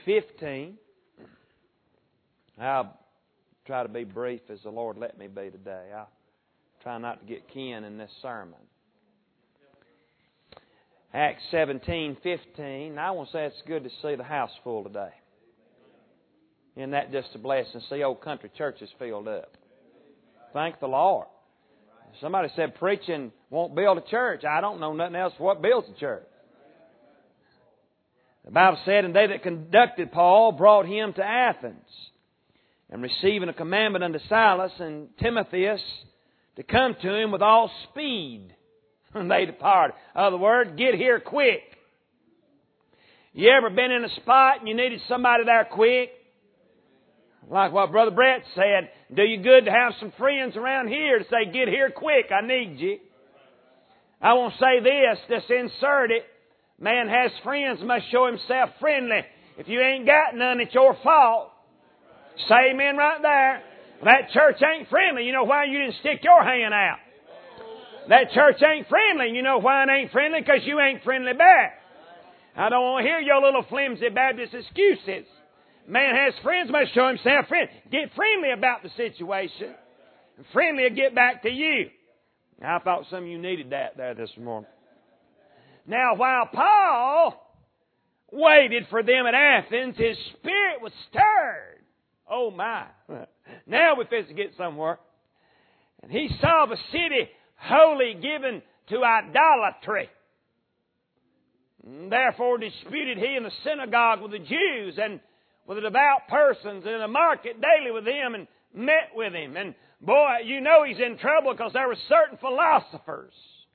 15. I'll try to be brief as the Lord let me be today. I'll try not to get Ken in this sermon. Acts 17:15. I want to say it's good to see the house full today. Isn't that just a blessing? See old country churches filled up. Thank the Lord. Somebody said preaching won't build a church. I don't know nothing else what builds a church. The Bible said, and they that conducted Paul brought him to Athens, and receiving a commandment unto Silas and Timotheus to come to him with all speed. And they departed. In other words, get here quick. You ever been in a spot and you needed somebody there quick? Like what Brother Brett said, do you good to have some friends around here to say, get here quick, I need you. I won't say this, just insert it. Man has friends, must show himself friendly. If you ain't got none, it's your fault. Say amen right there. That church ain't friendly. You know why? You didn't stick your hand out. That church ain't friendly. You know why it ain't friendly? Because you ain't friendly back. I don't want to hear your little flimsy Baptist excuses. Man has friends, must show himself friendly. Get friendly about the situation. And friendly will get back to you. Now, I thought some of you needed that there this morning. Now, while Paul waited for them at Athens, his spirit was stirred. Oh my. Now we're fixing to get somewhere. And he saw the city wholly given to idolatry. And therefore disputed he in the synagogue with the Jews and with the devout persons in the market daily with him and met with him. And boy, you know he's in trouble because there were certain philosophers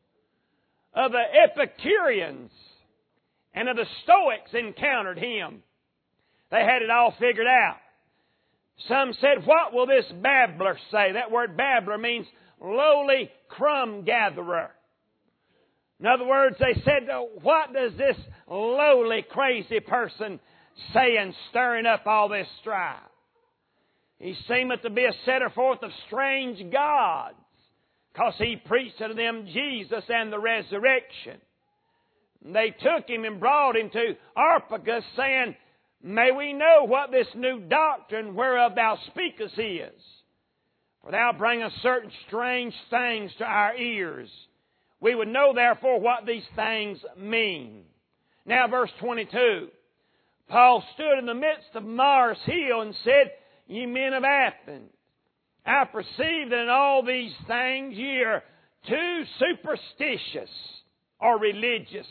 of the Epicureans and of the Stoics encountered him. They had it all figured out. Some said, what will this babbler say? That word babbler means lowly crumb gatherer. In other words, they said, what does this lowly crazy person say and stirring up all this strife? He seemeth to be a setter forth of strange gods, because he preached unto them Jesus and the resurrection. And they took him and brought him to Areopagus, saying, may we know what this new doctrine whereof thou speakest is? For thou bringest certain strange things to our ears. We would know therefore what these things mean. Now verse 22. Paul stood in the midst of Mars Hill and said, ye men of Athens, I perceive that in all these things ye are too superstitious or religious.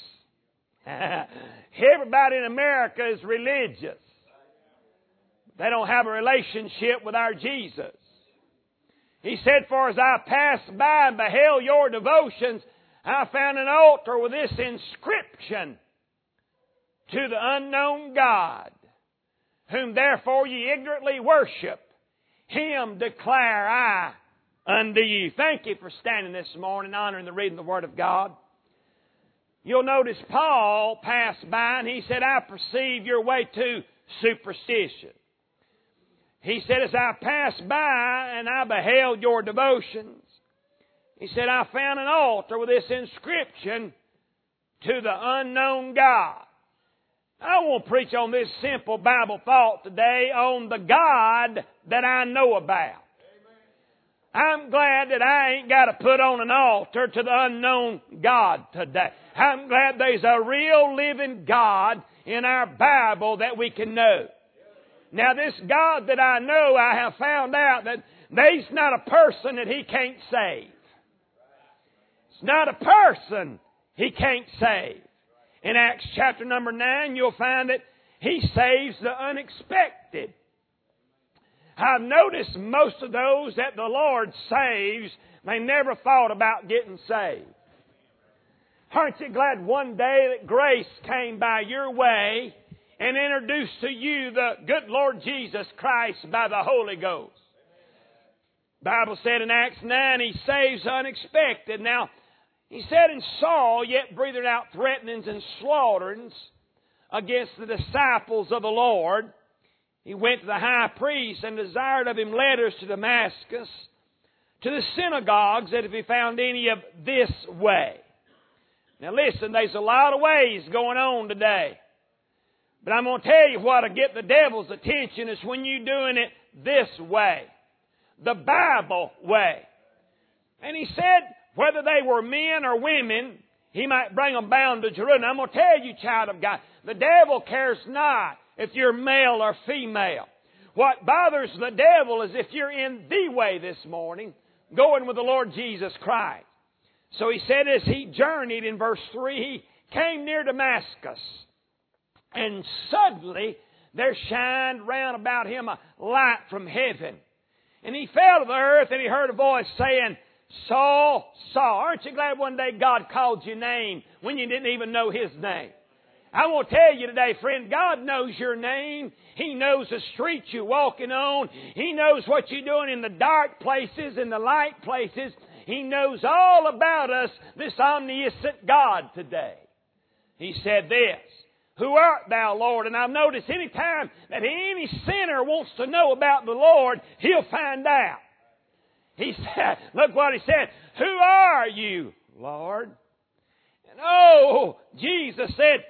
Everybody in America is religious. They don't have a relationship with our Jesus. He said, for as I passed by and beheld your devotions, I found an altar with this inscription, to the unknown God, whom therefore ye ignorantly worship, Him declare I unto you. Thank you for standing this morning, honoring the reading of the Word of God. You'll notice Paul passed by and he said, I perceive your way to superstition. He said, as I passed by and I beheld your devotions, he said, I found an altar with this inscription, to the unknown God. I want to preach on this simple Bible thought today on the God that I know about. I'm glad that I ain't got to put on an altar to the unknown God today. I'm glad there's a real living God in our Bible that we can know. Now this God that I know, I have found out that there's not a person that He can't save. It's not a person He can't save. In Acts chapter number 9, you'll find that He saves the unexpected. I've noticed most of those that the Lord saves, they never thought about getting saved. Aren't you glad one day that grace came by your way and introduced to you the good Lord Jesus Christ by the Holy Ghost? The Bible said in Acts 9, He saves the unexpected. Now, He said, and Saul yet breathed out threatenings and slaughterings against the disciples of the Lord. He went to the high priest and desired of him letters to Damascus, to the synagogues, that if he found any of this way. Now listen, there's a lot of ways going on today. But I'm going to tell you what will get the devil's attention is when you're doing it this way. The Bible way. And he said, whether they were men or women, he might bring them bound to Jerusalem. I'm going to tell you, child of God, the devil cares not if you're male or female. What bothers the devil is if you're in the way this morning, going with the Lord Jesus Christ. So he said as he journeyed in verse 3, he came near Damascus. And suddenly there shined round about him a light from heaven. And he fell to the earth and he heard a voice saying, Saul, Saul. Aren't you glad one day God called your name when you didn't even know His name? I want to tell you today, friend, God knows your name. He knows the streets you're walking on. He knows what you're doing in the dark places, in the light places. He knows all about us, this omniscient God today. He said this, Who art thou, Lord? And I've noticed any time that any sinner wants to know about the Lord, he'll find out. He said, look what he said, Who are you, Lord? And oh, Jesus said,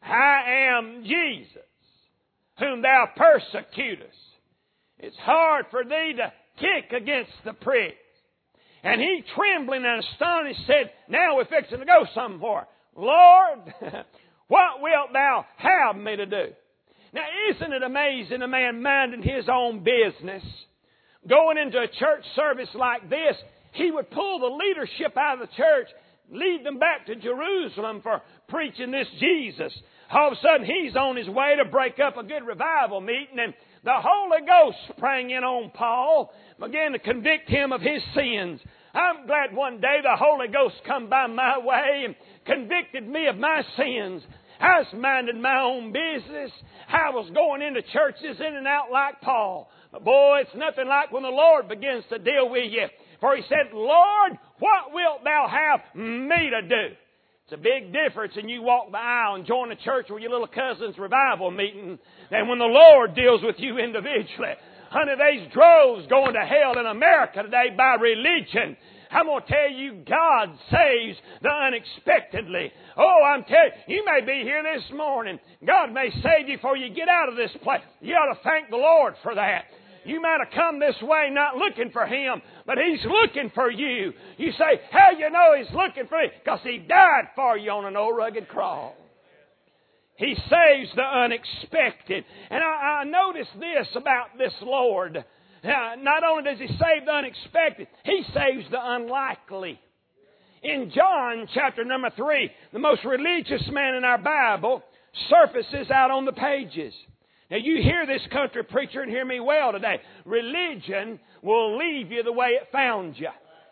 I am Jesus, whom thou persecutest. It's hard for thee to kick against the pricks. And he, trembling and astonished, said, Now we're fixing to go somewhere. Lord, what wilt thou have me to do? Now, isn't it amazing a man minding his own business, going into a church service like this, he would pull the leadership out of the church, lead them back to Jerusalem for preaching this Jesus. All of a sudden, he's on his way to break up a good revival meeting, and the Holy Ghost sprang in on Paul, began to convict him of his sins. I'm glad one day the Holy Ghost come by my way and convicted me of my sins. I was minding my own business. I was going into churches in and out like Paul. But boy, it's nothing like when the Lord begins to deal with you. For He said, Lord, what wilt thou have me to do? It's a big difference when you walk the aisle and join a church with your little cousin's revival meeting than when the Lord deals with you individually. Honey, there's droves going to hell in America today by religion. I'm going to tell you, God saves the unexpectedly. Oh, I'm telling you, you may be here this morning. God may save you before you get out of this place. You ought to thank the Lord for that. You might have come this way not looking for Him, but He's looking for you. You say, how you know He's looking for you? Because He died for you on an old rugged cross. He saves the unexpected. And I notice this about this Lord. Not only does He save the unexpected, He saves the unlikely. In John chapter number 3, the most religious man in our Bible surfaces out on the pages. Now you hear this country preacher and hear me well today. Religion will leave you the way it found you.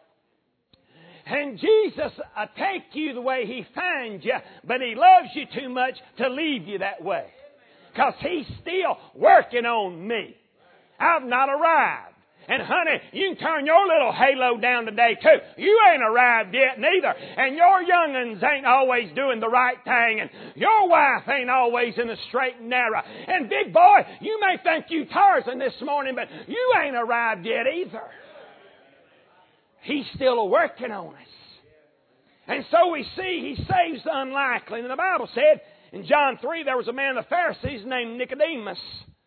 And Jesus will take you the way He finds you, but He loves you too much to leave you that way. Because He's still working on me. I've not arrived. And honey, you can turn your little halo down today too. You ain't arrived yet neither. And your young'uns ain't always doing the right thing. And your wife ain't always in the straight and narrow. And big boy, you may think you Tarzan this morning, but you ain't arrived yet either. He's still working on us. And so we see He saves the unlikely. And the Bible said in John 3, there was a man of the Pharisees named Nicodemus.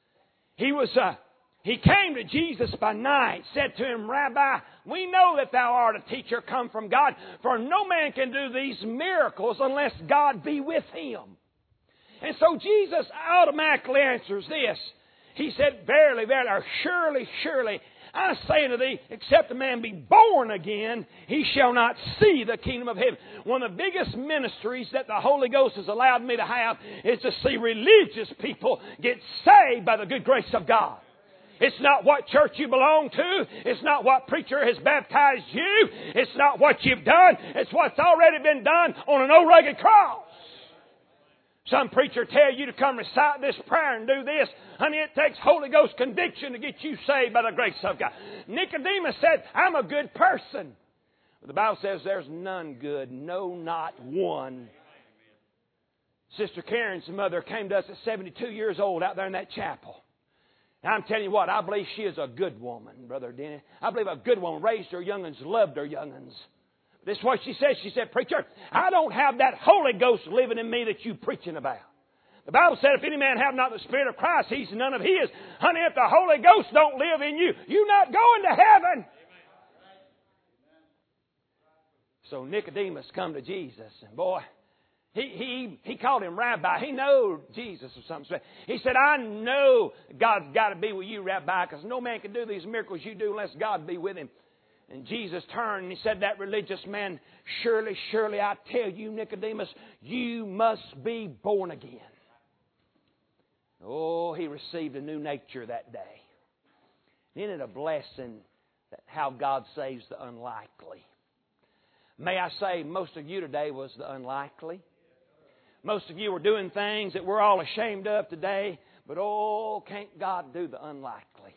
He came to Jesus by night, said to Him, Rabbi, we know that Thou art a teacher come from God, for no man can do these miracles unless God be with him. And so Jesus automatically answers this. He said, Verily, verily, or surely, surely, I say unto thee, except a man be born again, he shall not see the kingdom of heaven. One of the biggest ministries that the Holy Ghost has allowed me to have is to see religious people get saved by the good grace of God. It's not what church you belong to. It's not what preacher has baptized you. It's not what you've done. It's what's already been done on an old rugged cross. Some preacher tell you to come recite this prayer and do this. Honey, it takes Holy Ghost conviction to get you saved by the grace of God. Nicodemus said, I'm a good person. But the Bible says there's none good, no, not one. Sister Karen's mother came to us at 72 years old out there in that chapel. Now, I'm telling you what, I believe she is a good woman, Brother Denny. I believe a good woman, raised her young'uns, loved her young'uns. This is what she said. She said, Preacher, I don't have that Holy Ghost living in me that you're preaching about. The Bible said, if any man have not the Spirit of Christ, he's none of his. Honey, if the Holy Ghost don't live in you, you're not going to heaven. So Nicodemus come to Jesus, and boy, he called him Rabbi. He knew Jesus or something. He said, I know God's got to be with you, Rabbi, because no man can do these miracles you do unless God be with him. And Jesus turned and he said, that religious man, surely, surely, I tell you, Nicodemus, you must be born again. Oh, he received a new nature that day. Isn't it a blessing that how God saves the unlikely? May I say, most of you today was the unlikely. Most of you were doing things that we're all ashamed of today, but oh, can't God do the unlikely?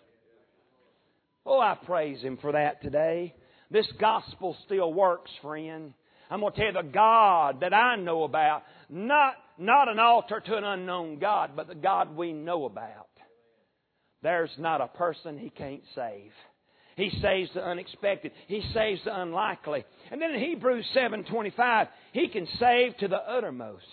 Oh, I praise Him for that today. This gospel still works, friend. I'm going to tell you the God that I know about, not an altar to an unknown God, but the God we know about. There's not a person He can't save. He saves the unexpected. He saves the unlikely. And then in Hebrews 7:25, He can save to the uttermost.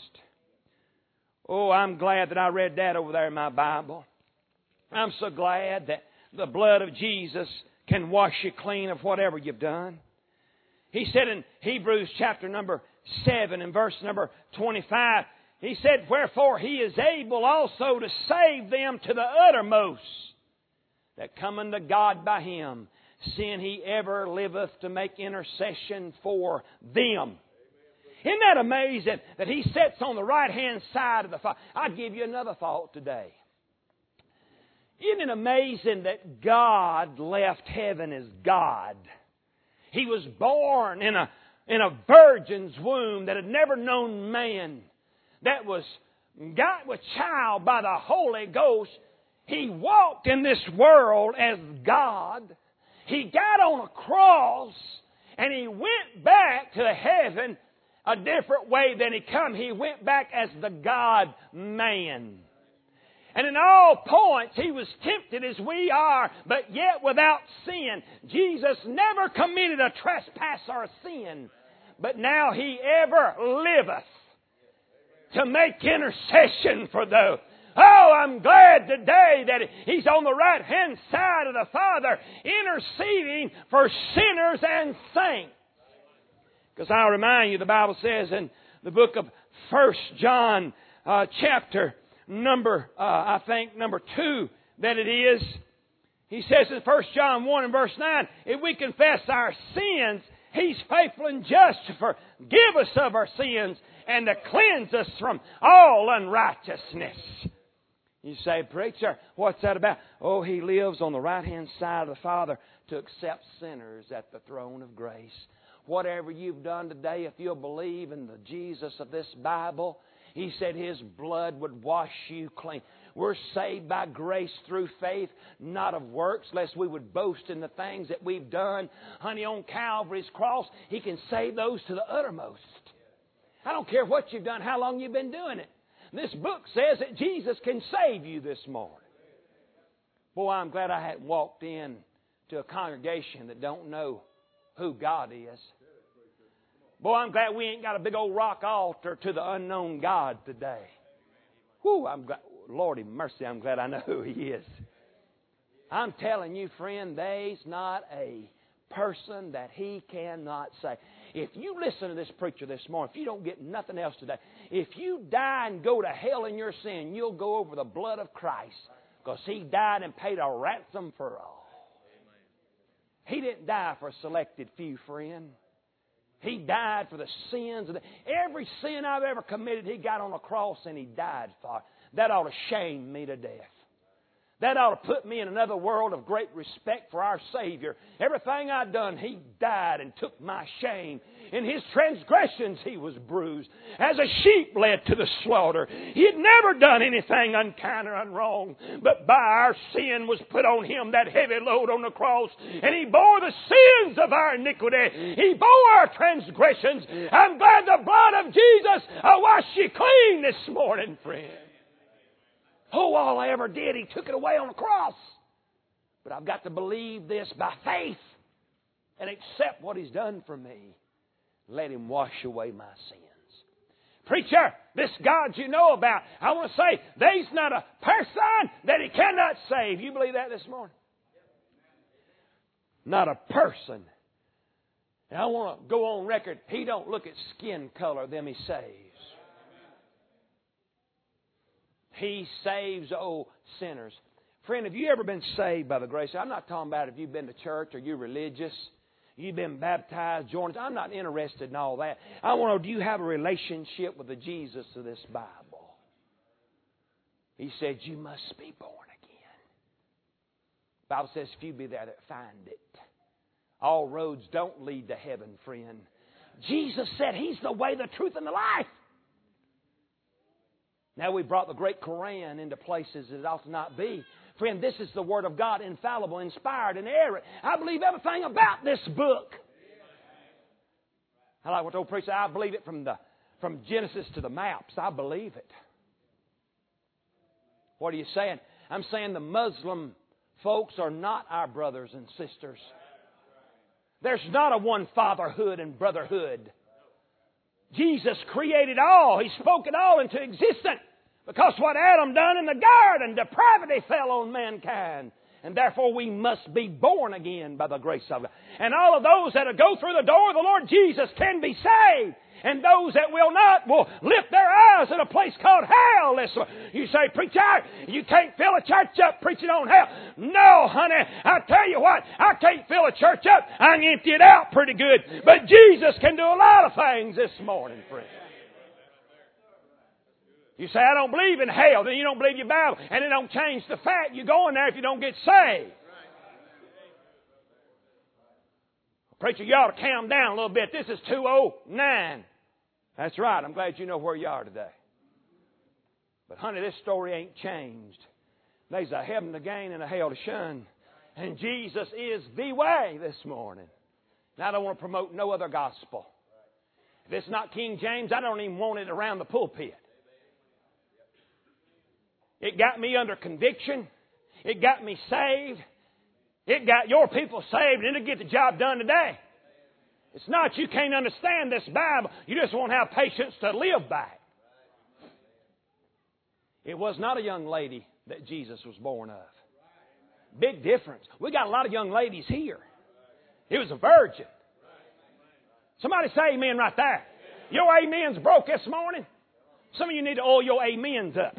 Oh, I'm glad that I read that over there in my Bible. I'm so glad that the blood of Jesus can wash you clean of whatever you've done. He said in Hebrews chapter number 7 and verse number 25, He said, wherefore He is able also to save them to the uttermost that come unto God by Him, seeing He ever liveth to make intercession for them. Isn't that amazing that He sits on the right-hand side of the Father? I'll give you another thought today. Isn't it amazing that God left heaven as God? He was born in a virgin's womb that had never known man, that was got with child by the Holy Ghost. He walked in this world as God. He got on a cross and He went back to heaven a different way than He come. He went back as the God-man. And in all points, He was tempted as we are, but yet without sin. Jesus never committed a trespass or a sin, but now He ever liveth to make intercession for those. Oh, I'm glad today that He's on the right-hand side of the Father, interceding for sinners and saints. Because I'll remind you, the Bible says in the book of 1 John chapter number 2, that it is. He says in 1 John 1 and verse 9, if we confess our sins, He's faithful and just to forgive us of our sins and to cleanse us from all unrighteousness. You say, preacher, what's that about? Oh, He lives on the right-hand side of the Father to accept sinners at the throne of grace. Whatever you've done today, if you'll believe in the Jesus of this Bible, He said His blood would wash you clean. We're saved by grace through faith, not of works, lest we would boast in the things that we've done. Honey, on Calvary's cross, He can save those to the uttermost. I don't care what you've done, how long you've been doing it. This book says that Jesus can save you this morning. Boy, I'm glad I hadn't walked in to a congregation that don't know who God is. Boy, I'm glad we ain't got a big old rock altar to the unknown God today. Whew, I'm glad. Lordy mercy, I'm glad I know who He is. I'm telling you, friend, there's not a person that He cannot save. If you listen to this preacher this morning, if you don't get nothing else today, if you die and go to hell in your sin, you'll go over the blood of Christ, because He died and paid a ransom for all. He didn't die for a selected few, friend. He died for the sins. Every sin I've ever committed, He got on a cross and He died for. That ought to shame me to death. That ought to put me in another world of great respect for our Savior. Everything I've done, He died and took my shame. In His transgressions He was bruised. As a sheep led to the slaughter. He had never done anything unkind or unwrong. But by our sin was put on Him that heavy load on the cross. And He bore the sins of our iniquity. He bore our transgressions. I'm glad the blood of Jesus will wash you clean this morning, friend. Oh, all I ever did, He took it away on the cross. But I've got to believe this by faith and accept what He's done for me. Let Him wash away my sins. Preacher, this God you know about, I want to say, there's not a person that He cannot save. You believe that this morning? Not a person. And I want to go on record, He don't look at skin color, them He saves. He saves, sinners. Friend, have you ever been saved by the grace? I'm not talking about if you've been to church or you're religious. You've been baptized, joined. I'm not interested in all that. I want to know, do you have a relationship with the Jesus of this Bible? He said, you must be born again. The Bible says, few be there that find it. All roads don't lead to heaven, friend. Jesus said He's the way, the truth, and the life. Now we brought the great Koran into places it ought to not be. Friend, this is the Word of God, infallible, inspired, and inerrant. I believe everything about this book. I like what the old preacher said. I believe it from Genesis to the maps. I believe it. What are you saying? I'm saying the Muslim folks are not our brothers and sisters. There's not a one fatherhood and brotherhood. Jesus created all. He spoke it all into existence. Because what Adam done in the garden, depravity fell on mankind. And therefore we must be born again by the grace of God. And all of those that go through the door of the Lord Jesus can be saved. And those that will not will lift their eyes at a place called hell. Listen, you say, preacher, you can't fill a church up preaching on hell. No, honey, I tell you what, I can't fill a church up. I can empty it out pretty good. But Jesus can do a lot of things this morning, friend. You say, I don't believe in hell. Then you don't believe your Bible. And it don't change the fact you're going there if you don't get saved. Preacher, you ought to calm down a little bit. This is 2:09. That's right. I'm glad you know where you are today. But honey, this story ain't changed. There's a heaven to gain and a hell to shun. And Jesus is the way this morning. And I don't want to promote no other gospel. If it's not King James, I don't even want it around the pulpit. It got me under conviction. It got me saved. It got your people saved, and it'll get the job done today. It's not you can't understand this Bible. You just won't have patience to live by it. It was not a young lady that Jesus was born of. Big difference. We got a lot of young ladies here. It was a virgin. Somebody say amen right there. Your amens broke this morning. Some of you need to oil your amens up.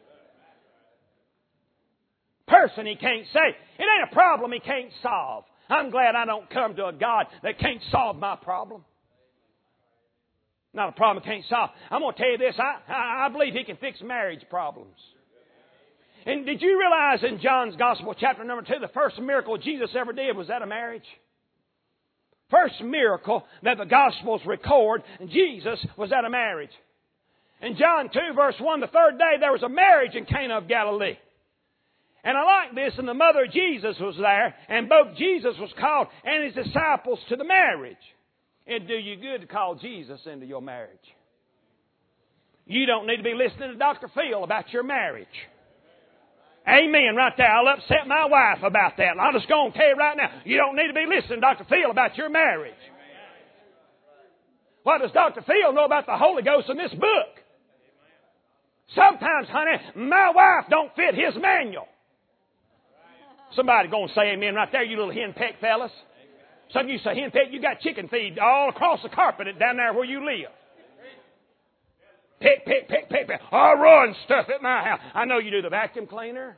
Person He can't save. It ain't a problem He can't solve. I'm glad I don't come to a God that can't solve my problem. Not a problem He can't solve. I'm going to tell you this. I believe He can fix marriage problems. And did you realize in John's Gospel, chapter number 2, the first miracle Jesus ever did was at a marriage? First miracle that the Gospels record, Jesus was at a marriage. In John 2, verse 1, the third day there was a marriage in Cana of Galilee. And I like this, and the mother of Jesus was there, and both Jesus was called and His disciples to the marriage. It'd do you good to call Jesus into your marriage. You don't need to be listening to Dr. Phil about your marriage. Amen, right there. I'll upset my wife about that. I'll just go and tell you right now, you don't need to be listening to Dr. Phil about your marriage. What does Dr. Phil know about the Holy Ghost in this book? Sometimes, honey, my wife don't fit his manual. Somebody going to say amen right there, you little henpeck fellas. Some of you say henpeck, you got chicken feed all across the carpet down there where you live. Pick, pick, pick, pick, pick. I'll run stuff at my house. I know you do the vacuum cleaner.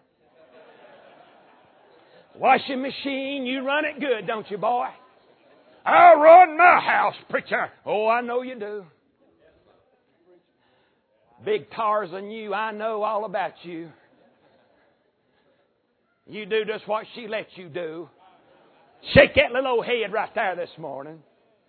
Washing machine, you run it good, don't you, boy? I'll run my house, preacher. Oh, I know you do. Big Tarzan, you, I know all about you. You do just what she lets you do. Shake that little old head right there this morning.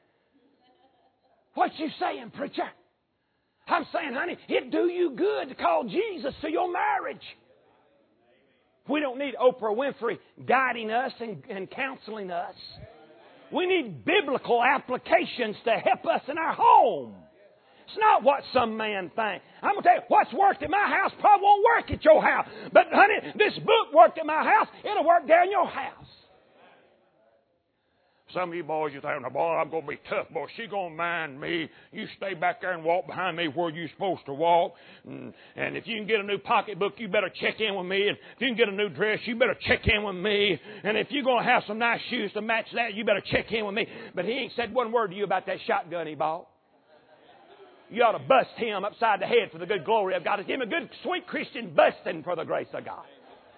What you saying, preacher? I'm saying, honey, it'd do you good to call Jesus to your marriage. We don't need Oprah Winfrey guiding us and counseling us. We need biblical applications to help us in our home. It's not what some man thinks. I'm going to tell you, what's worked at my house probably won't work at your house. But, honey, this book worked at my house. It'll work down your house. Some of you boys, you think, boy, I'm going to be tough, boy. She's going to mind me. You stay back there and walk behind me where you're supposed to walk. And if you can get a new pocketbook, you better check in with me. And if you can get a new dress, you better check in with me. And if you're going to have some nice shoes to match that, you better check in with me. But he ain't said one word to you about that shotgun he bought. You ought to bust him upside the head for the good glory of God. Give him a good, sweet Christian busting for the grace of God.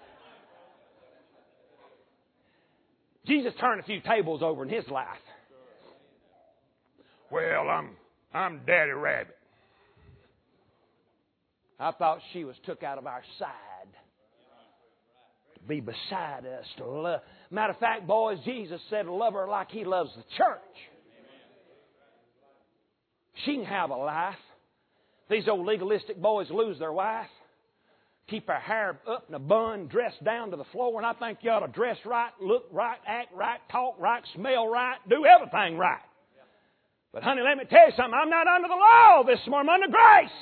Jesus turned a few tables over in his life. Well, I'm Daddy Rabbit. I thought she was took out of our side to be beside us, to love. Matter of fact, boys, Jesus said to love her like he loves the church. She can have a life. These old legalistic boys lose their wife. Keep her hair up in a bun, dressed down to the floor, and I think you ought to dress right, look right, act right, talk right, smell right, do everything right. But honey, let me tell you something. I'm not under the law this morning. I'm under grace.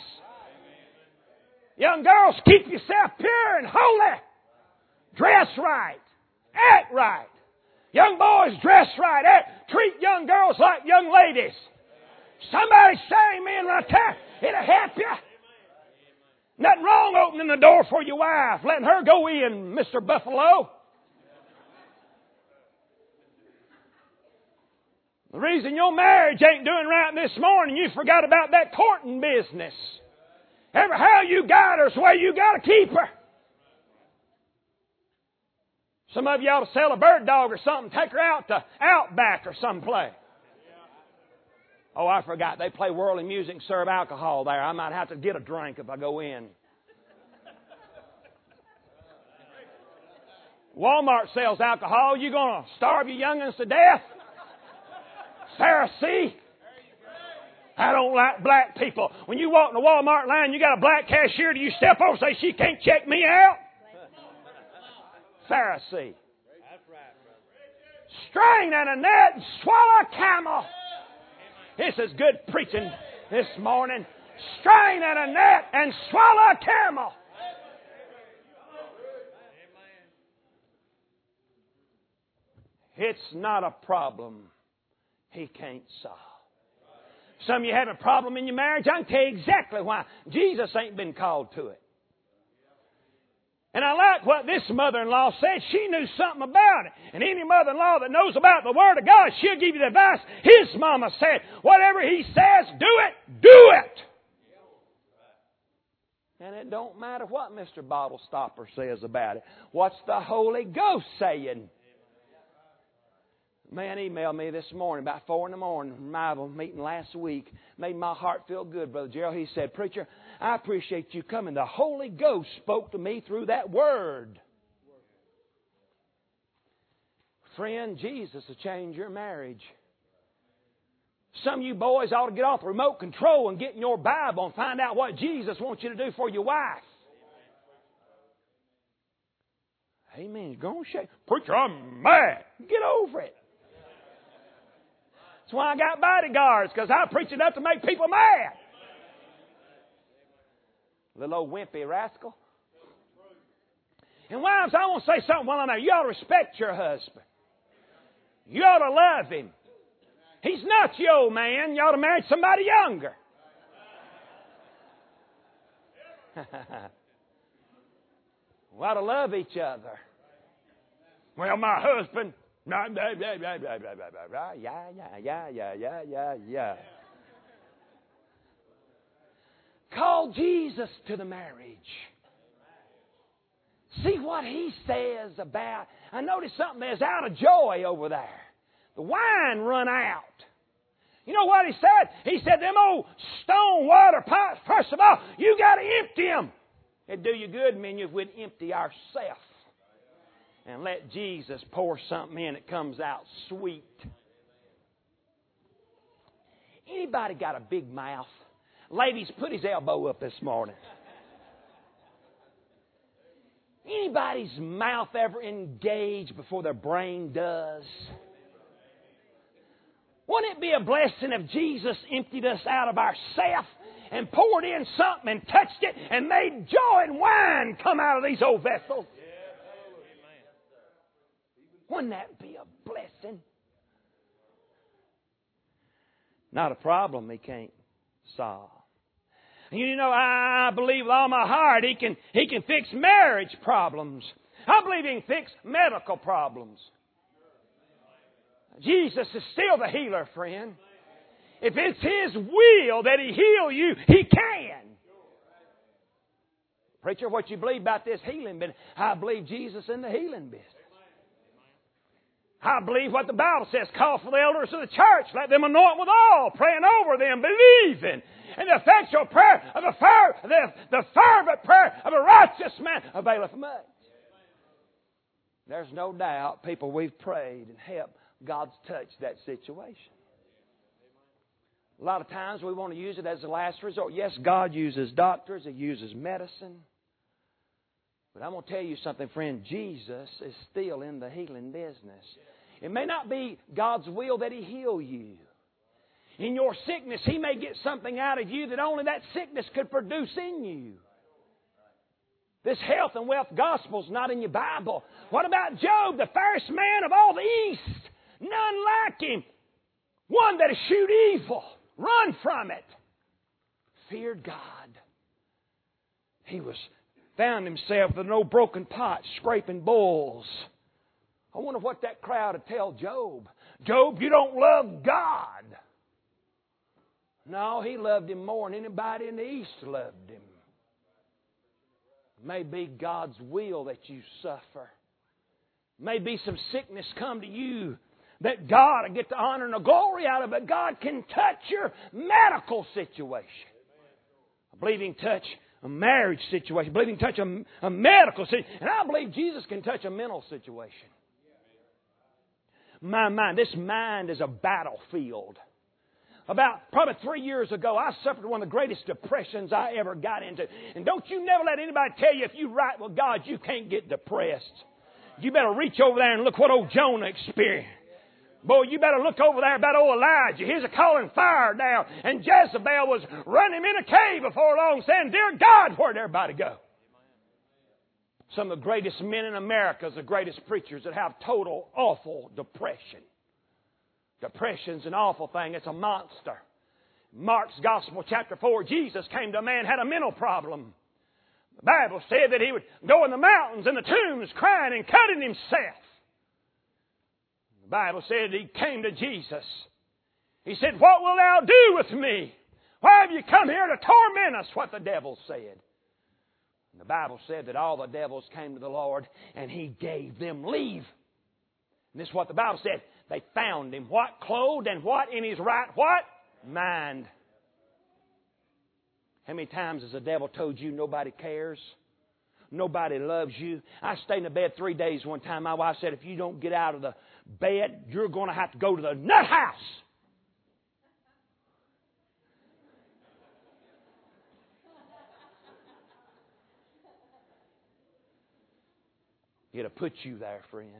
Young girls, keep yourself pure and holy. Dress right. Act right. Young boys, dress right. Treat young girls like young ladies. Somebody say amen right there. It'll help you. Nothing wrong opening the door for your wife, letting her go in, Mr. Buffalo. The reason your marriage ain't doing right this morning, you forgot about that courting business. Ever how you got her's the way you got to keep her. Some of you ought to sell a bird dog or something, take her out to Outback or someplace. Oh, I forgot. They play worldly music and serve alcohol there. I might have to get a drink if I go in. Walmart sells alcohol. You going to starve your young'uns to death? Pharisee. I don't like black people. When you walk in the Walmart line, you got a black cashier. Do you step over and say, she can't check me out? Pharisee. Strain at a net and swallow a camel. This is good preaching this morning. Strain at a net and swallow a camel. It's not a problem he can't solve. Some of you have a problem in your marriage. I can tell you exactly why. Jesus ain't been called to it. And I like what this mother-in-law said. She knew something about it. And any mother-in-law that knows about the Word of God, she'll give you the advice. His mama said, whatever he says, do it, do it. And it don't matter what Mr. Bottle Stopper says about it. What's the Holy Ghost saying? Man emailed me this morning about 4 in the morning, revival meeting last week. Made my heart feel good, Brother Gerald. He said, Preacher, I appreciate you coming. The Holy Ghost spoke to me through that word. Friend, Jesus will change your marriage. Some of you boys ought to get off the remote control and get in your Bible and find out what Jesus wants you to do for your wife. Amen. You're going to shake. Preacher, I'm mad. Get over it. That's why I got bodyguards, because I preach enough to make people mad. Little old wimpy rascal. And wives, I want to say something while I'm there. You ought to respect your husband. You ought to love him. He's not your old man. You ought to marry somebody younger. We ought to love each other. Well, my husband... Yeah. Call Jesus to the marriage. See what he says about. I noticed something. There's out of joy over there. The wine run out. You know what he said? He said, them old stone water pots, first of all, you got to empty them. It'd do you good, men, if we'd empty ourselves. And let Jesus pour something in that comes out sweet. Anybody got a big mouth? Ladies, put his elbow up this morning. Anybody's mouth ever engage before their brain does? Wouldn't it be a blessing if Jesus emptied us out of ourself and poured in something and touched it and made joy and wine come out of these old vessels? Wouldn't that be a blessing? Not a problem He can't solve. You know, I believe with all my heart He can fix marriage problems. I believe He can fix medical problems. Jesus is still the healer, friend. If it's His will that He heal you, He can. Preacher, what you believe about this healing business? I believe Jesus in the healing business. I believe what the Bible says. Call for the elders of the church. Let them anoint with oil, praying over them, believing. And the effectual prayer of the fervent prayer of a righteous man availeth much. There's no doubt, people, we've prayed and helped. God's touched that situation. A lot of times we want to use it as a last resort. Yes, God uses doctors. He uses medicine. But I'm going to tell you something, friend. Jesus is still in the healing business. It may not be God's will that He heal you. In your sickness, He may get something out of you that only that sickness could produce in you. This health and wealth gospel is not in your Bible. What about Job, the fairest man of all the East? None like him. One that eschewed evil. Run from it. Feared God. He found himself with an old broken pot scraping bulls. I wonder what that crowd would tell Job. Job, you don't love God. No, he loved Him more than anybody in the East loved Him. It may be God's will that you suffer. Maybe some sickness come to you that God will get the honor and the glory out of it. God can touch your medical situation. I believe He can touch a marriage situation. I believe He can touch a medical situation. And I believe Jesus can touch a mental situation. My mind, this mind is a battlefield. About probably 3 years ago, I suffered one of the greatest depressions I ever got into. And don't you never let anybody tell you if you right with God, you can't get depressed. You better reach over there and look what old Jonah experienced. Boy, you better look over there about old Elijah. Here's a calling fire down. And Jezebel was running him in a cave before long saying, Dear God, where'd everybody go? Some of the greatest men in America are the greatest preachers that have total, awful depression. Depression's an awful thing. It's a monster. Mark's Gospel, chapter 4, Jesus came to a man who had a mental problem. The Bible said that he would go in the mountains and the tombs crying and cutting himself. The Bible said he came to Jesus. He said, What wilt thou do with me? Why have you come here to torment us? What the devil said. And the Bible said that all the devils came to the Lord and He gave them leave. And this is what the Bible said. They found him, what? Clothed and what? In his right, what? Mind. How many times has the devil told you nobody cares? Nobody loves you? I stayed in the bed 3 days one time. My wife said, if you don't get out of the bed, you're going to have to go to the nut house. It'll put you there, friend.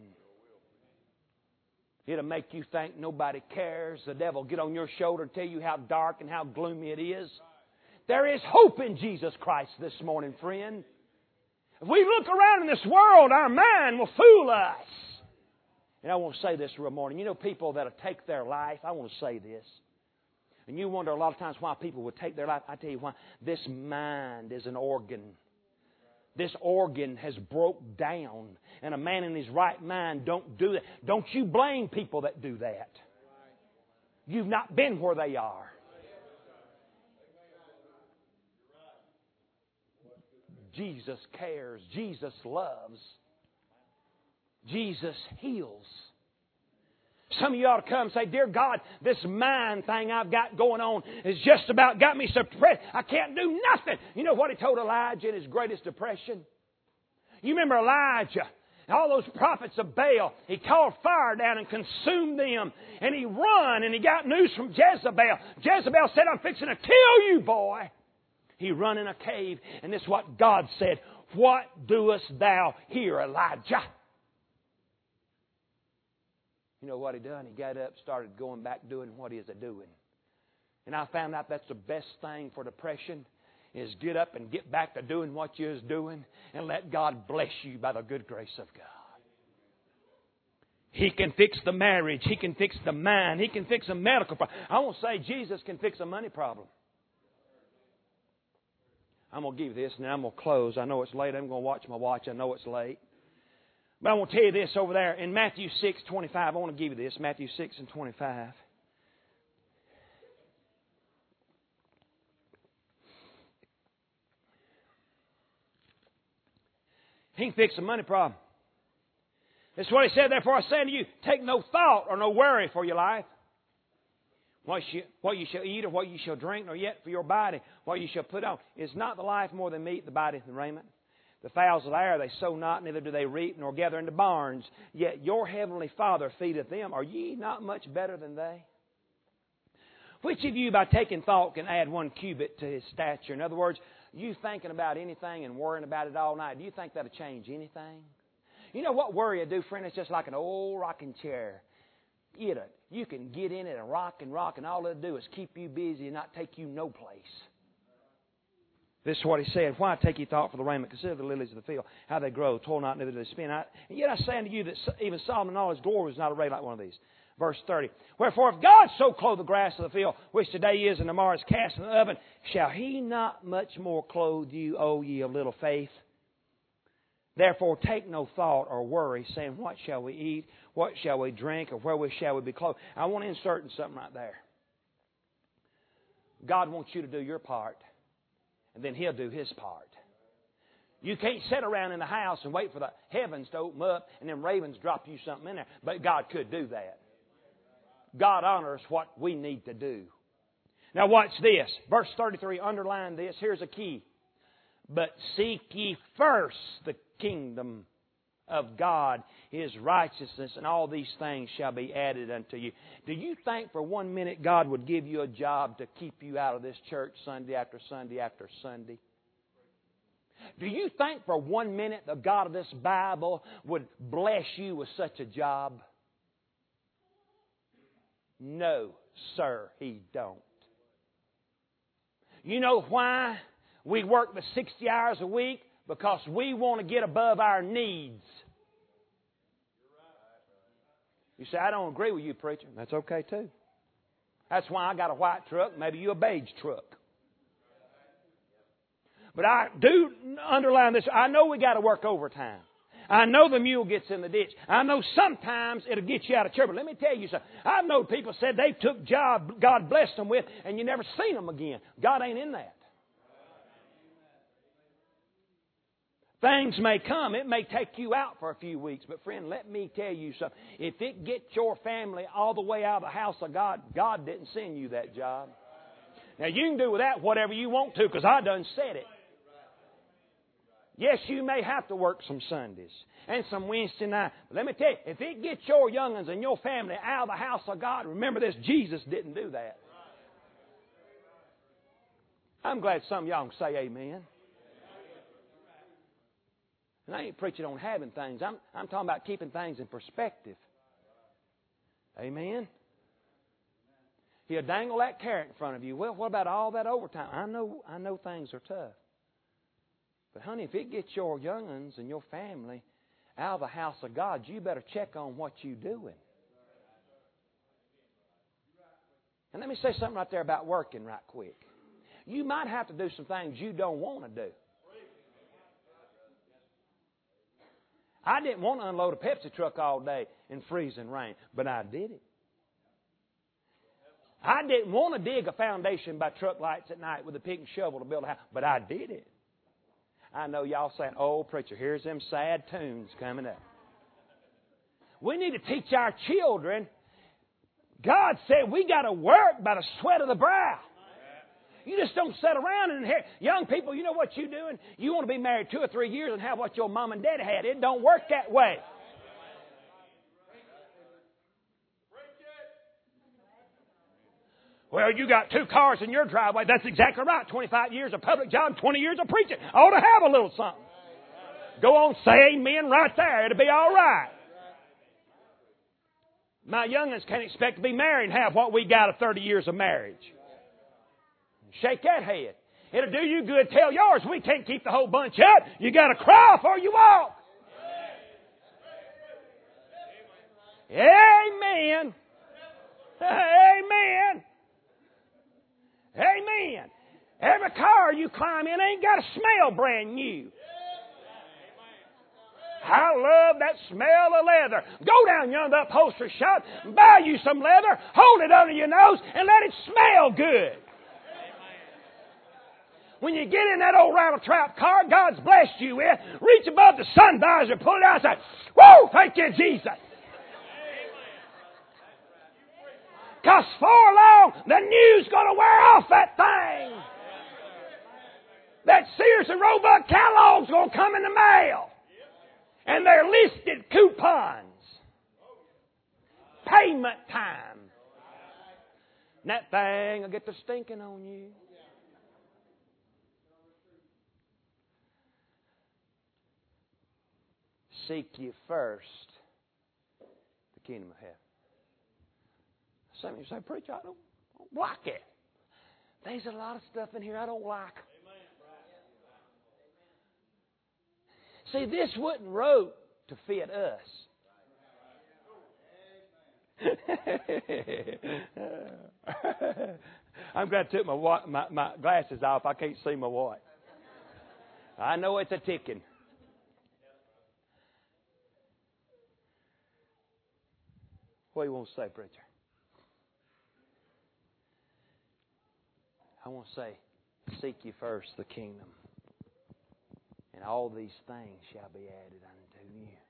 It'll make you think nobody cares. The devil will get on your shoulder and tell you how dark and how gloomy it is. There is hope in Jesus Christ this morning, friend. If we look around in this world, our mind will fool us. And I want to say this real morning. You know, people that'll take their life, I want to say this. And you wonder a lot of times why people would take their life. I tell you why. This mind is an organ. This organ has broke down. And a man in his right mind don't do that. Don't you blame people that do that. You've not been where they are. Jesus cares. Jesus loves. Jesus heals. Some of you ought to come and say, Dear God, this mind thing I've got going on has just about got me suppressed. I can't do nothing. You know what He told Elijah in his greatest depression? You remember Elijah, all those prophets of Baal. He called fire down and consumed them. And he run and he got news from Jezebel. Jezebel said, I'm fixing to kill you, boy. He run in a cave. And this is what God said. What doest thou here, Elijah? You know what he done? He got up, started going back doing what he is doing. And I found out that's the best thing for depression is get up and get back to doing what you is doing and let God bless you by the good grace of God. He can fix the marriage. He can fix the mind. He can fix a medical problem. I won't say Jesus can fix a money problem. I'm going to give you this, and then I'm going to close. I know it's late. I'm going to watch my watch. I know it's late. But I want to tell you this over there. In Matthew 6:25, I want to give you this. Matthew 6:25. He can fix a money problem. That's what He said. Therefore I say to you, take no thought or no worry for your life. What you shall eat or what you shall drink, nor yet for your body what you shall put on. Is not the life more than meat, the body than raiment? The fowls of the air, they sow not, neither do they reap, nor gather into barns. Yet your heavenly Father feedeth them. Are ye not much better than they? Which of you, by taking thought, can add 1 cubit to his stature? In other words, you thinking about anything and worrying about it all night, do you think that'll change anything? You know what worry will do, friend? It's just like an old rocking chair. You can get in it and rock, and all it'll do is keep you busy and not take you no place. This is what He said. Why take ye thought for the raiment? Consider the lilies of the field, how they grow, toil not, neither do they spin. And yet I say unto you that even Solomon in all his glory was not arrayed like one of these. Verse 30. Wherefore, if God so clothe the grass of the field, which today is and tomorrow is cast in the oven, shall He not much more clothe you, O ye of little faith? Therefore, take no thought or worry, saying, what shall we eat? What shall we drink? Or wherewith shall we be clothed? I want to insert in something right there. God wants you to do your part, and then He'll do His part. You can't sit around in the house and wait for the heavens to open up and them ravens drop you something in there. But God could do that. God honors what we need to do. Now watch this. Verse 33, underline this. Here's a key. But seek ye first the kingdom of God, His righteousness, and all these things shall be added unto you. Do you think for 1 minute God would give you a job to keep you out of this church Sunday after Sunday after Sunday? Do you think for 1 minute the God of this Bible would bless you with such a job? No, sir, He don't. You know why we work the 60 hours a week? Because we want to get above our needs. You say, I don't agree with you, preacher. That's okay, too. That's why I got a white truck, maybe you a beige truck. But I do underline this. I know we got to work overtime. I know the mule gets in the ditch. I know sometimes it'll get you out of church. But let me tell you something. I've known people said they took job God blessed them with, and you never seen them again. God ain't in that. Things may come. It may take you out for a few weeks. But friend, let me tell you something. If it gets your family all the way out of the house of God, God didn't send you that job. Now you can do with that whatever you want to, because I done said it. Yes, you may have to work some Sundays and some Wednesday night. But let me tell you, if it gets your young'uns and your family out of the house of God, remember this, Jesus didn't do that. I'm glad some of y'all can say amen. And I ain't preaching on having things. I'm talking about keeping things in perspective. Amen? He'll dangle that carrot in front of you. Well, what about all that overtime? I know things are tough. But honey, if it gets your young'uns and your family out of the house of God, you better check on what you're doing. And let me say something right there about working right quick. You might have to do some things you don't want to do. I didn't want to unload a Pepsi truck all day in freezing rain, but I did it. I didn't want to dig a foundation by truck lights at night with a pick and shovel to build a house, but I did it. I know y'all saying, oh, preacher, here's them sad tunes coming up. We need to teach our children. God said we got to work by the sweat of the brow. You just don't sit around and hear. Young people, you know what you're doing? You want to be married 2 or 3 years and have what your mom and dad had. It don't work that way. Well, you got 2 cars in your driveway. That's exactly right. 25 years of public job, 20 years of preaching. Ought to have a little something. Go on, say amen right there. It'll be all right. My young'uns can't expect to be married and have what we got of 30 years of marriage. Shake that head. It'll do you good. Tell yours we can't keep the whole bunch up. You got to cry before you walk. Amen. Amen. Amen. Every car you climb in ain't got to smell brand new. I love that smell of leather. Go down yonder upholstery shop, buy you some leather, hold it under your nose, and let it smell good. When you get in that old rattle-trap car God's blessed you with, reach above the sun visor, pull it out and say, "Woo! Thank you, Jesus." Because for long, the new's going to wear off that thing. That Sears and Roebuck catalog's going to come in the mail. And they're listed coupons. Payment time. And that thing will get to stinking on you. Seek ye first the kingdom of heaven. Some of you say, "Preacher, I don't like it. There's a lot of stuff in here I don't like." See, this wasn't wrote to fit us. I'm glad I took my glasses off. I can't see my watch. I know it's a ticking. What do you want to say, preacher? I want to say, seek ye first the kingdom, and all these things shall be added unto you.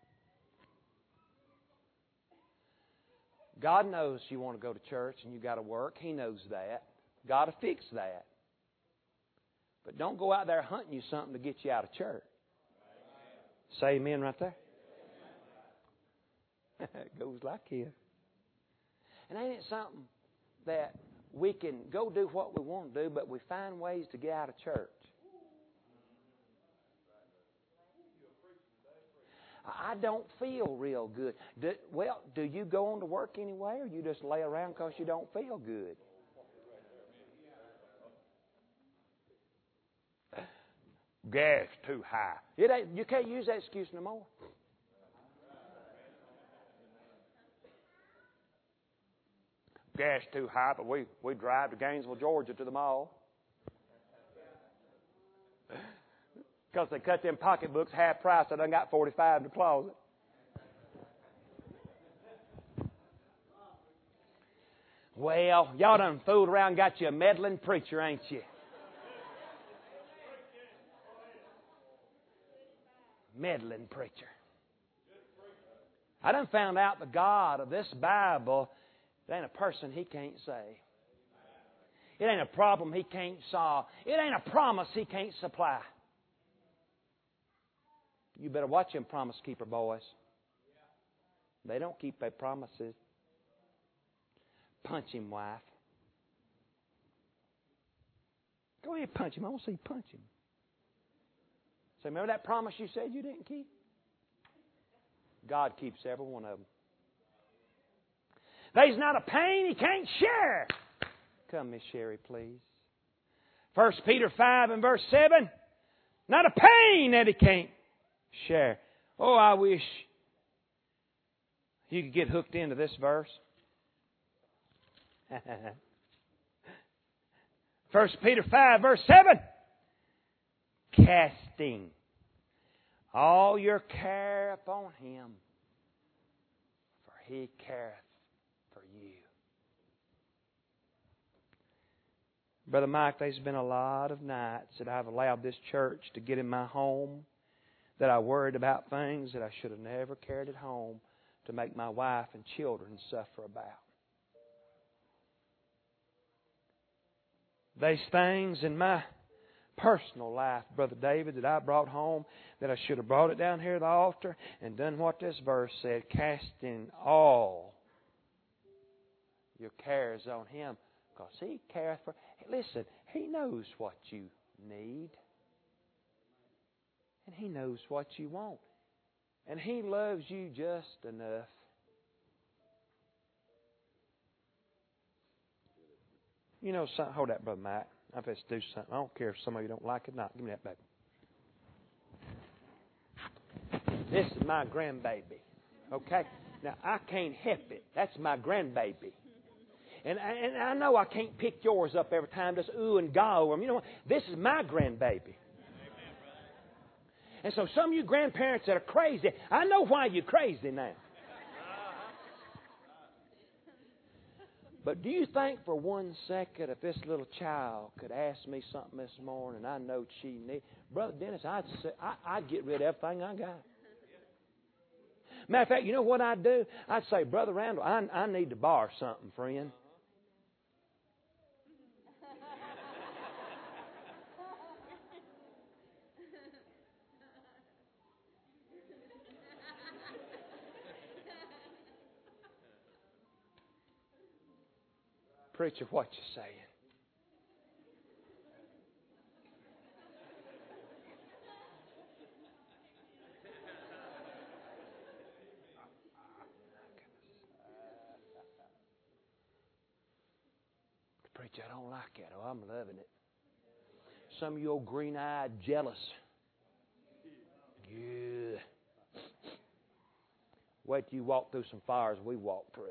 God knows you want to go to church and you got to work. He knows that. God will fix that. But don't go out there hunting you something to get you out of church. Say amen right there. It goes like this. And ain't it something that we can go do what we want to do, but we find ways to get out of church? I don't feel real good. Do you go on to work anyway, or you just lay around because you don't feel good? Gas too high. You can't use that excuse no more. Gas too high, but we drive to Gainesville, Georgia to the mall. Because they cut them pocketbooks half price. I done got 45 in the closet. Well, y'all done fooled around and got you a meddling preacher, ain't you? Meddling preacher. I done found out the God of this Bible, it ain't a person He can't save. It ain't a problem He can't solve. It ain't a promise He can't supply. You better watch them promise keeper boys. They don't keep their promises. Punch him, wife. Go ahead, punch him. I want to see you punch him. Say, remember that promise you said you didn't keep? God keeps every one of them. There's not a pain He can't share. Come, Miss Sherry, please. 1 Peter 5 and verse 7. Not a pain that He can't share. Oh, I wish you could get hooked into this verse. 1 Peter 5 verse 7. Casting all your care upon Him, for He careth for you. Brother Mike, there's been a lot of nights that I've allowed this church to get in my home, that I worried about things that I should have never carried at home to make my wife and children suffer about. There's things in my personal life, Brother David, that I brought home that I should have brought it down here at the altar and done what this verse said, casting all your cares on Him, because He careth for. Listen, He knows what you need. And He knows what you want. And He loves you just enough. You know something? Hold that, Brother Matt. I've got to do something. I don't care if some of you don't like it or not. Give me that baby. This is my grandbaby. Okay? Now, I can't help it. That's my grandbaby. And I know I can't pick yours up every time, just ooh and gaw over them. You know what? This is my grandbaby. And so some of you grandparents that are crazy, I know why you're crazy now. But do you think for 1 second if this little child could ask me something this morning, I know she needs, Brother Dennis, I'd get rid of everything I got. Matter of fact, you know what I'd do? I'd say, Brother Randall, I need to borrow something, friend. Preacher, what you saying? Preacher, I don't like that. Oh, I'm loving it. Some of you old green-eyed, jealous. Yeah. Wait till you walk through some fires we walked through.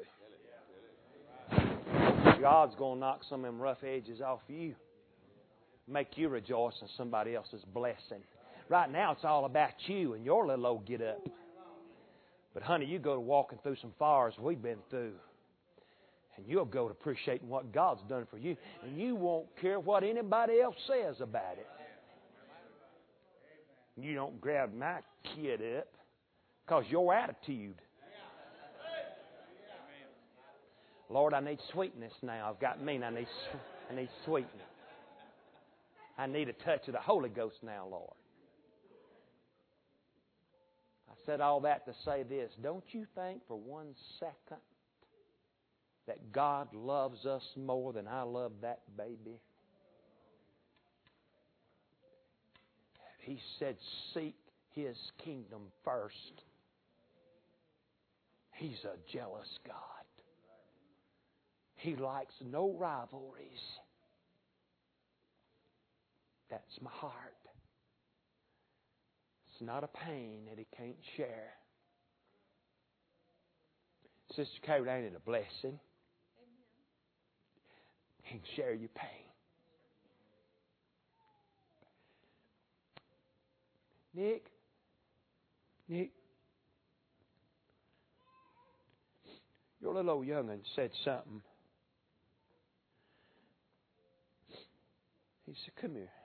God's going to knock some of them rough edges off you. Make you rejoice in somebody else's blessing. Right now it's all about you and your little old get up. But honey, you go to walking through some fires we've been through. And you'll go to appreciating what God's done for you. And you won't care what anybody else says about it. You don't grab my kid up because your attitude. Lord, I need sweetness now. I've got mean. I need sweetness. I need a touch of the Holy Ghost now, Lord. I said all that to say this. Don't you think for 1 second that God loves us more than I love that baby? He said, seek His kingdom first. He's a jealous God. He likes no rivalries. That's my heart. It's not a pain that He can't share. Sister Carrie, ain't it a blessing? He can share your pain. Nick, your little old young'un said something. He said, come here.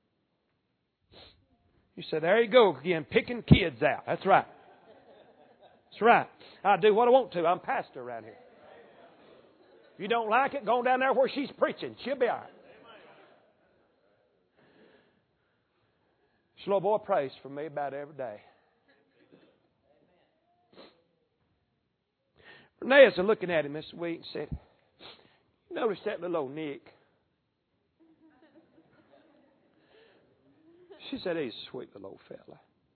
He said, there you go again, picking kids out. That's right. That's right. I do what I want to. I'm pastor around here. If you don't like it, go down there where she's preaching. She'll be all right. This little boy prays for me about every day. Renee's looking at him this week and said, notice that little old Nick. She said, he's a sweet little old fella.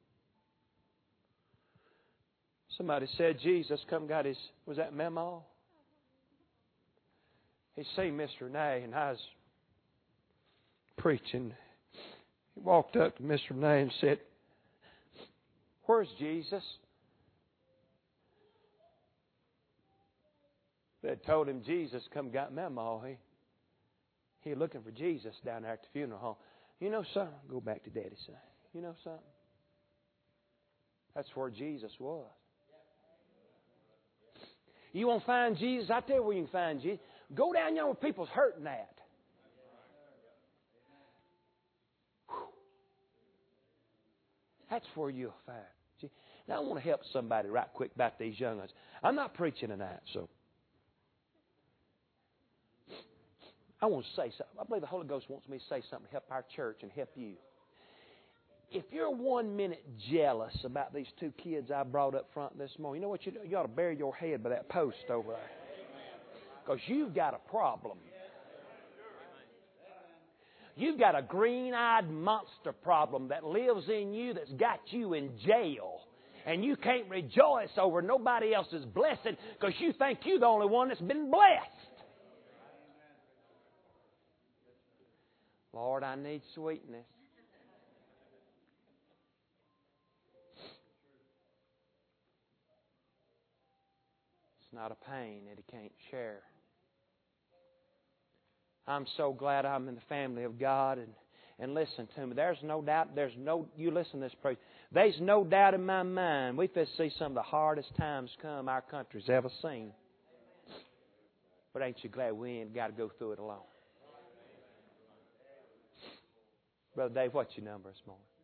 Somebody said Jesus come got his, was that memo? He seen Miss Renee and I was preaching. He walked up to Miss Renee and said, where's Jesus? They had told him Jesus come got memo. He looking for Jesus down there at the funeral home. You know something? Go back to Daddy's side. You know something? That's where Jesus was. You want to find Jesus? I tell you where you can find Jesus. Go down there where people's hurting at. Whew. That's where you'll find Jesus. Now I want to help somebody right quick about these young ones. I'm not preaching tonight, so I want to say something. I believe the Holy Ghost wants me to say something to help our church and help you. If you're 1 minute jealous about these 2 kids I brought up front this morning, you know what you do? You ought to bury your head by that post over there. Because you've got a problem. You've got a green-eyed monster problem that lives in you that's got you in jail. And you can't rejoice over nobody else's blessing because you think you're the only one that's been blessed. Lord, I need sweetness. not a pain that He can't share. I'm so glad I'm in the family of God. And listen to me, there's no doubt, you listen to this preacher, there's no doubt in my mind we fit see some of the hardest times come our country's ever seen. But ain't you glad we ain't got to go through it alone? Brother Dave, what's your number this morning?